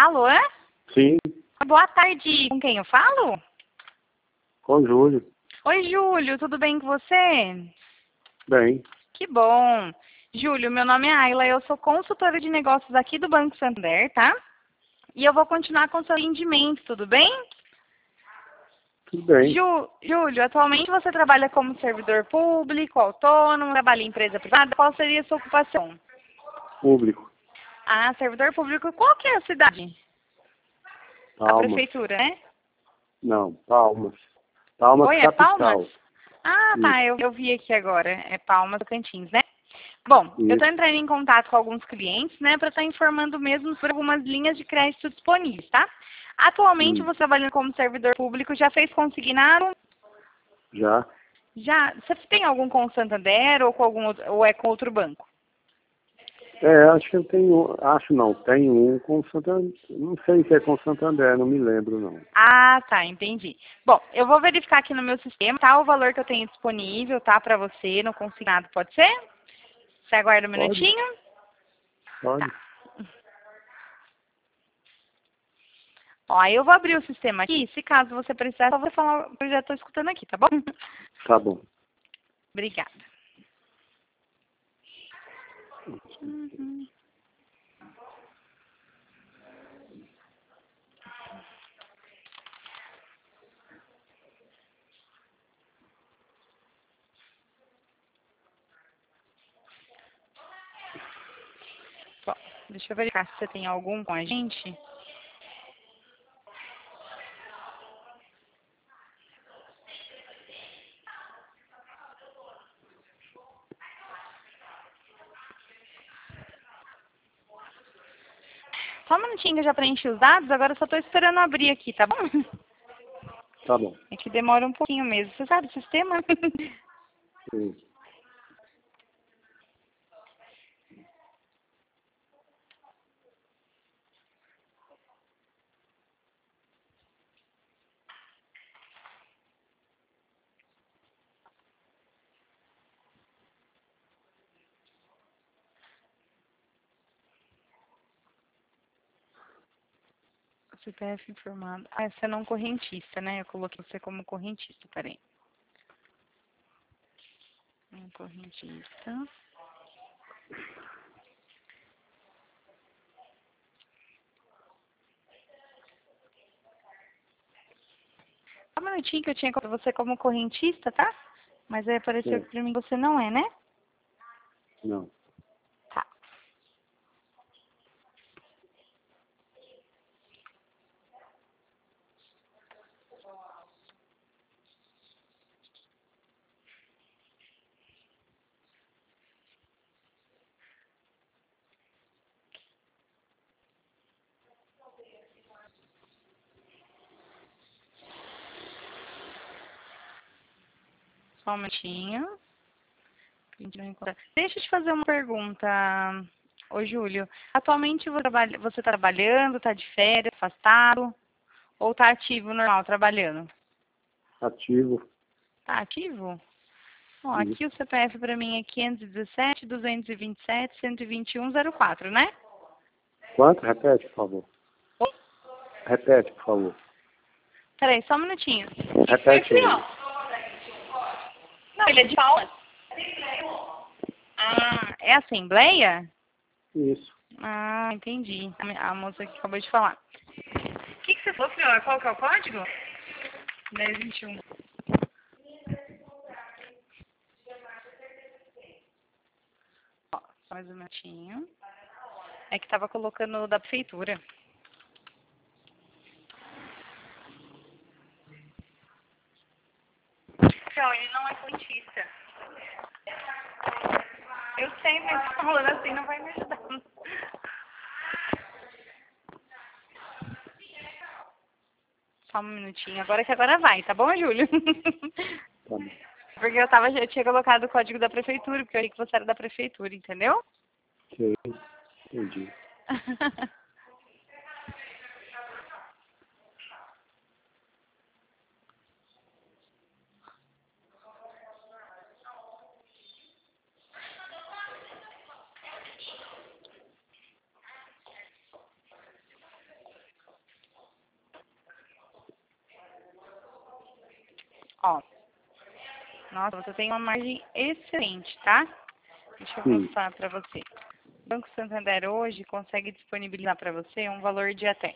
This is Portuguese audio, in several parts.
Alô? Sim, Boa tarde. Com quem eu falo? com o Júlio. Oi, Júlio. Tudo bem com você? Bem, Que bom. Júlio, meu nome é Ayla. Eu sou consultora de negócios aqui do Banco Santander, tá? E eu vou continuar com o seu atendimento, tudo bem? tudo bem. Júlio, atualmente você trabalha como servidor público, autônomo, trabalha em empresa privada? Qual seria a sua ocupação? Público. Ah, servidor público. Qual que é a cidade? A Palmas. prefeitura, né? Não, Palmas. Palmas Oi, é capital. Palmas? Ah, tá, Isso, eu vi aqui agora. É Palmas Tocantins, né? Bom, eu estou isso. entrando em contato com alguns clientes, né, para estar informando mesmo sobre algumas linhas de crédito disponíveis, tá? Atualmente, Hum, você trabalhando como servidor público, já fez consignado? já. Já? Você tem algum com o Santander ou com algum ou é com outro banco? Acho que eu tenho, acho não, tenho um com Santander, não sei se é com Santander, não me lembro não. Ah, tá, entendi. Bom, eu vou verificar aqui no meu sistema, tá? O valor que eu tenho disponível, tá? Para você no consignado, pode ser? Você aguarda um Pode? minutinho? Tá. Pode? Ó, aí eu vou abrir o sistema aqui. Se caso você precisar, só vou falar, eu já estou escutando aqui, tá bom? Tá bom. Obrigada. Uhum. Bom, deixa eu verificar se você tem algum com a gente. Só um minutinho que eu já preenchi os dados, agora eu só estou esperando abrir aqui, tá bom? Tá bom. É que demora um pouquinho mesmo. Você sabe o sistema? Sim. CPF informado. Ah, você não correntista, né? Eu coloquei você como correntista, peraí. Um correntista. Só um minutinho que eu tinha colocado você como correntista, tá? Mas aí apareceu É, que pra mim você não é, né? não. Tá. Só um minutinho. Deixa eu te fazer uma pergunta, ô Júlio. Atualmente você tá trabalhando, está de férias, afastado? Ou está ativo normal, trabalhando? Ativo. Tá ativo? Ó, aqui o Isso. CPF para mim é 517, 227, 12104, né? Quanto? Repete, por favor. Oi? Repete, por favor. Peraí, só um minutinho. Repete aí. Não, ele é de Palmas. Ah, é Assembleia? Isso. Ah, entendi. A moça que acabou de falar. O que você falou, Fiora? Qual que é o código? 1021. Ó, só mais um minutinho. É que tava colocando da prefeitura. Não, ele não é cientista. Eu sei, mas falando assim não vai me ajudar. Só um minutinho. Agora que agora vai, tá bom, Júlio? Tá bom. Porque eu tinha colocado o código da prefeitura, porque eu achei que você era da prefeitura, entendeu? Ok. Entendi. Ó, nossa, você tem uma margem excelente, tá? Deixa eu Sim. mostrar para você. O Banco Santander hoje consegue disponibilizar para você um valor de até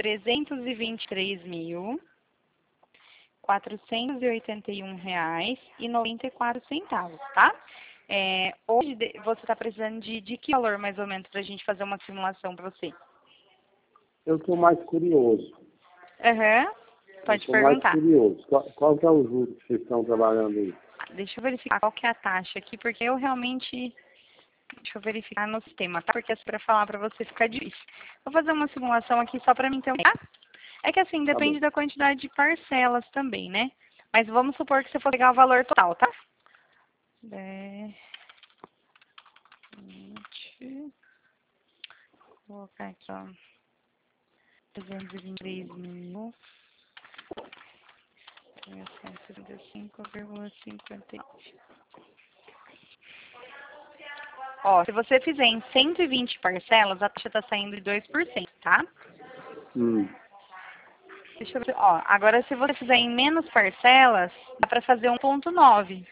R$ 323.481,94, tá? Hoje você está precisando de que valor mais ou menos para a gente fazer uma simulação para você? Eu estou mais curioso. Aham, pode Estou mais perguntar. curioso. Qual que é o juro que vocês estão trabalhando aí? Deixa eu verificar qual que é a taxa aqui, porque eu realmente... Deixa eu verificar no sistema, tá? Porque assim, para falar para você fica difícil. Vou fazer uma simulação aqui só para mim ter uma ideia. É que assim, Tá bom. depende da quantidade de parcelas também, né? Mas vamos supor que você for pegar o valor total, tá? 10, 20, vou colocar aqui, ó. 323.000, 175,59. Ó, se você fizer em 120 parcelas, a taxa está saindo de 2%, tá? Deixa eu ver. Ó, agora se você fizer em menos parcelas, dá para fazer 1,9.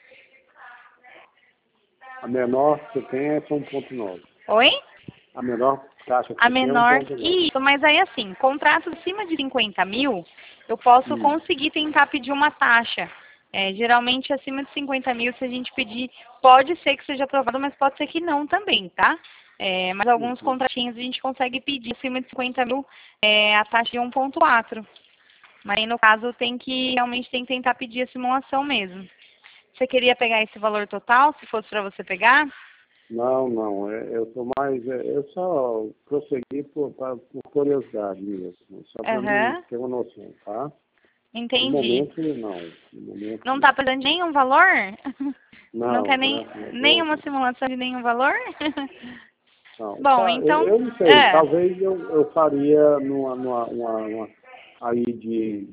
A menor que você tem é 1,9. Oi? A menor taxa que A você tem é menor, 1,9. isso, mas aí assim, contratos acima de 50 mil, eu posso conseguir tentar pedir uma taxa. Geralmente acima de 50 mil, se a gente pedir, pode ser que seja aprovado, mas pode ser que não também, tá? Mas alguns contratinhos a gente consegue pedir acima de 50 mil a taxa de 1,4. Mas aí, no caso, realmente tem que tentar pedir a simulação mesmo. Você queria pegar esse valor total, se fosse para você pegar? Não. Eu tô mais. Eu só prossegui por curiosidade mesmo. Só para mim ter uma noção, tá? Entendi. No momento, não. No momento, Não está precisando de nenhum valor? Não quer não. nenhuma simulação de nenhum valor? Não. Bom, Tá, então... eu não sei. Talvez eu faria numa aí de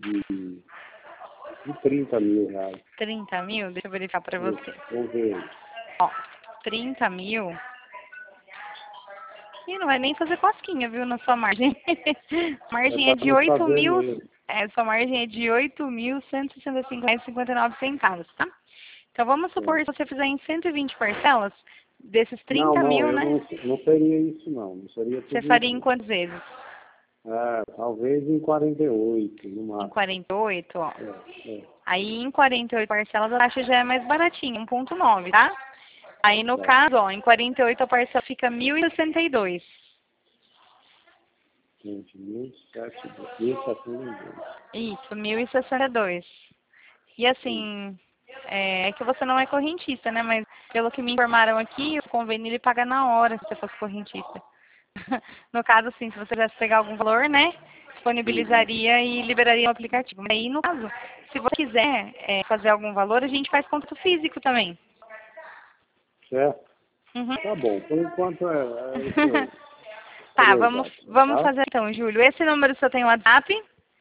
30 mil reais. 30 mil? Deixa eu verificar para você. Vamos ver. Ó, 30 mil... E não vai nem fazer cosquinha, viu, na sua margem. Margem é de 8 mil... sua margem é de R$ 8.165,59, tá? Então, vamos supor que você fizer em 120 parcelas, desses 30 mil, né? Não seria isso, não. Não seria tudo Você faria isso. em quantas vezes? Talvez em 48, no máximo. Em 48, ó. É. Aí, em 48 parcelas, a taxa já é mais baratinha, 1,9, tá? Aí, no caso, ó, em 48 a parcela fica 1.062. 1.072. Isso, 1.062. E assim, é que você não é correntista, né? Mas pelo que me informaram aqui, o convênio ele paga na hora se você fosse correntista. No caso, assim, se você quisesse pegar algum valor, né? Disponibilizaria e liberaria o aplicativo. Mas aí, no caso, se você quiser fazer algum valor, a gente faz contato físico também. Certo? Uhum. Tá bom. Por enquanto isso. Tá, vamos fazer então, Júlio. Esse número seu tem WhatsApp?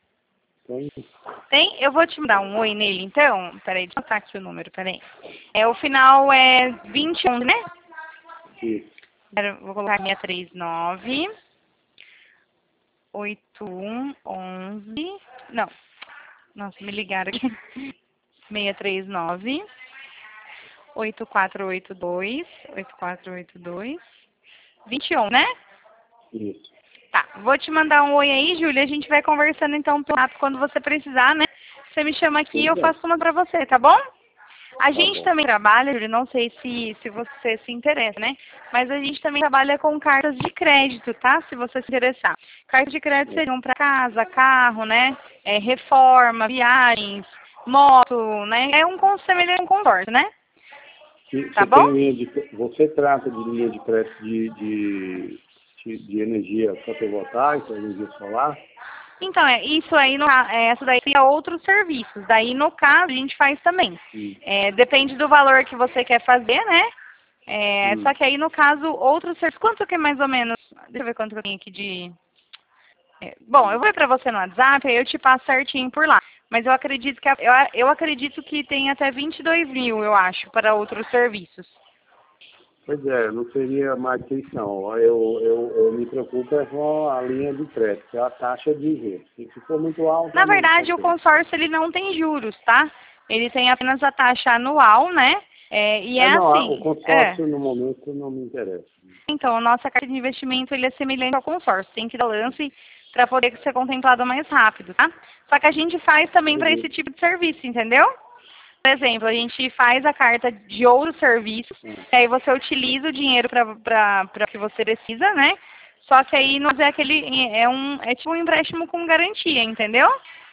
Tem? Eu vou te mandar um oi nele, então. Peraí, deixa eu botar aqui o número, peraí. O final é 21, né? Isso. Vou colocar 639 8111. Não. Nossa, me ligaram aqui. 639 8482 21, né? Isso. Tá, vou te mandar um oi aí, Júlia. A gente vai conversando então pelo WhatsApp quando você precisar, né? Você me chama aqui e eu faço uma pra você, tá bom? A gente também trabalha, Júlia, não sei se você se interessa, né? Mas a gente também trabalha com cartas de crédito, tá? Se você se interessar. Cartas de crédito seriam para casa, carro, né? Reforma, viagens, moto, né? É semelhante a um consórcio, né? Tá bom? Você trata de linha de crédito de energia fotovoltaica, energia solar? Então, isso aí, essa daí é outros serviços. Daí, no caso, a gente faz também. Depende do valor que você quer fazer, né? Só que aí, no caso, outros serviços. Quanto que é mais ou menos? Deixa eu ver quanto que eu tenho aqui de... Bom, eu vou ver para você no WhatsApp, aí eu te passo certinho por lá. Mas eu acredito que tem até 22 mil, eu acho, para outros serviços. Pois é, não seria mais que isso, não. Eu me preocupo com a linha de crédito, que é a taxa de juros. Se for muito alta... Na verdade, o consórcio ele não tem juros, tá? ele tem apenas a taxa anual, né? Não, assim. O consórcio, no momento, não me interessa. Então, a nossa carta de investimento ele é semelhante ao consórcio. Tem que dar lance para poder ser contemplado mais rápido, tá? Só que a gente faz também para esse tipo de serviço, entendeu? Por exemplo, a gente faz a carta de outros serviços, e aí você utiliza o dinheiro para o que você precisa, né? Só que aí não é aquele. É tipo um empréstimo com garantia, entendeu?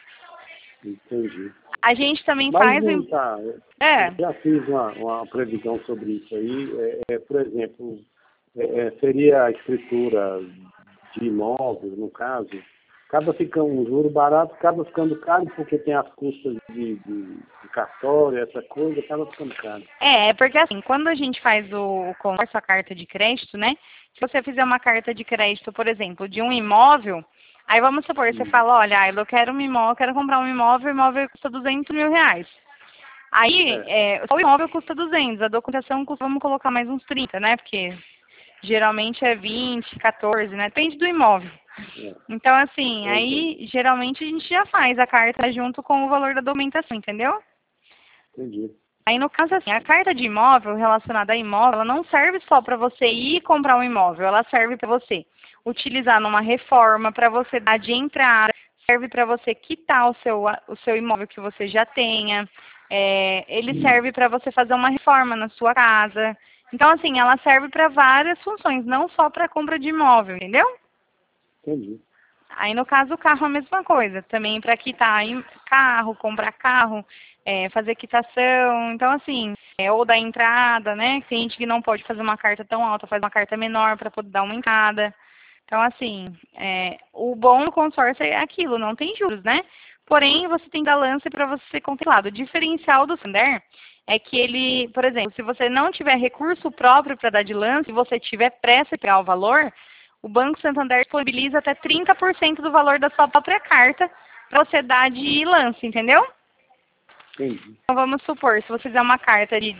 Entendi. A gente também Mas faz. Eu já fiz uma previsão sobre isso aí. Por exemplo, seria a escritura de imóvel, no caso. Acaba ficando um juro barato, acaba ficando caro porque tem as custas de cartório, essa coisa, acaba ficando caro. Porque assim, quando a gente faz o consórcio, a carta de crédito, né? Se você fizer uma carta de crédito, por exemplo, de um imóvel, aí vamos supor, você fala, olha, eu quero um imóvel, quero comprar um imóvel, o imóvel custa 200 mil reais. Aí, o imóvel custa 200, a documentação custa, vamos colocar mais uns 30, né? Porque geralmente é 20, 14, né? Depende do imóvel. Então, assim, aí geralmente a gente já faz a carta junto com o valor da documentação, entendeu? Entendi. Aí, no caso, assim, a carta de imóvel relacionada a imóvel, ela não serve só para você ir comprar um imóvel, ela serve para você utilizar numa reforma, para você dar de entrada, serve para você quitar o seu imóvel que você já tenha, ele serve para você fazer uma reforma na sua casa. Então, assim, ela serve para várias funções, não só para compra de imóvel, entendeu? Entendi. Aí, no caso, o carro é a mesma coisa. Também para quitar carro, comprar carro, fazer quitação. Então, assim, ou dar entrada, né? Tem gente que não pode fazer uma carta tão alta, faz uma carta menor para poder dar uma entrada. Então, assim, o bom do consórcio é aquilo, não tem juros, né? Porém, você tem que dar lance para você ser contemplado. O diferencial do Santander é que ele, por exemplo, se você não tiver recurso próprio para dar de lance, se você tiver pressa para o valor, o Banco Santander disponibiliza até 30% do valor da sua própria carta para você dar de lance, entendeu? Entendi. Então, vamos supor, se você fizer uma carta de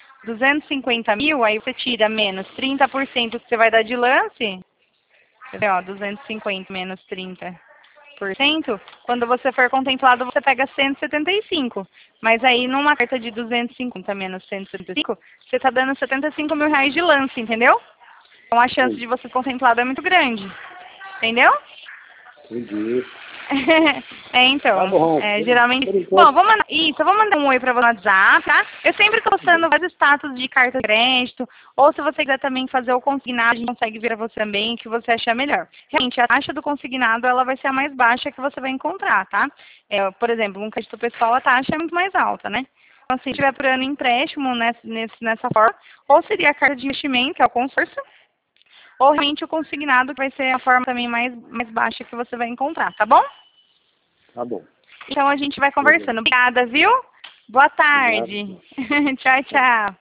250 mil, aí você tira menos 30% que você vai dar de lance. Quer ver, ó, 250 menos 30%. Quando você for contemplado, você pega 175. Mas aí, numa carta de 250 menos 175, você está dando 75 mil reais de lance, entendeu? Então, a chance de você ser contemplado é muito grande. Entendeu? Entendi. Então, Tá bom. geralmente... Bom, eu vou mandar um oi pra você no WhatsApp, tá? Eu sempre tô postando vários status de carta de crédito, ou se você quiser também fazer o consignado, a gente consegue vir a você também, o que você achar melhor. Realmente, a taxa do consignado, ela vai ser a mais baixa que você vai encontrar, tá? Por exemplo, um crédito pessoal, a taxa é muito mais alta, né? Então, se estiver procurando empréstimo nessa forma, ou seria a carta de investimento, que é o consórcio, ou realmente o consignado, que vai ser a forma também mais baixa que você vai encontrar, tá bom? Tá bom. Então a gente vai conversando. Obrigada, viu? Boa tarde. Tchau, tchau.